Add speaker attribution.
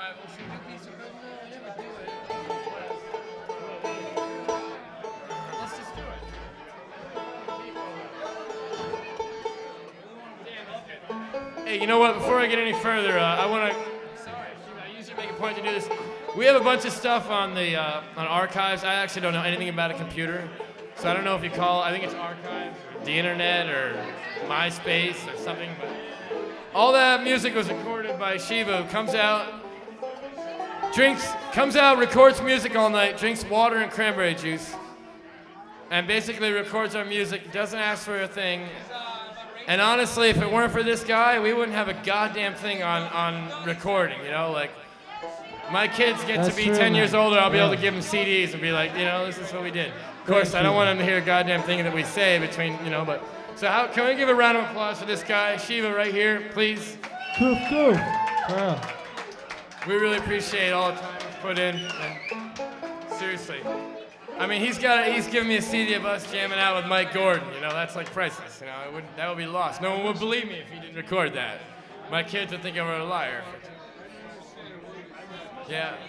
Speaker 1: well, should we do Pizza Pizza? No, I never do it. Let's just do it. Hey, you know what? Before I get any further, I want to. Sorry, I usually make a point to do this. We have a bunch of stuff on the on archives. I actually don't know anything about a computer, so I don't know if you call. I think it's archives, the internet, or MySpace, or something. But all that music was recorded by Shiva, who comes out, records music all night, drinks water and cranberry juice, and basically records our music. Doesn't ask for a thing. And honestly, if it weren't for this guy, we wouldn't have a goddamn thing on recording, you know? Like, my kids get to be 10 years older, I'll be able to give them CDs and be like, you know, this is what we did. Of course, I don't want them to hear a goddamn thing that we say between, you know, but. So can we give a round of applause for this guy, Shiva, right here, please?
Speaker 2: Cool. Wow.
Speaker 1: We really appreciate all the time he's put in, and seriously. I mean, he's giving me a CD of us jamming out with Mike Gordon. You know, that's like priceless. You know, that would be lost. No one would believe me if he didn't record that. My kids would think I were a liar. Yeah.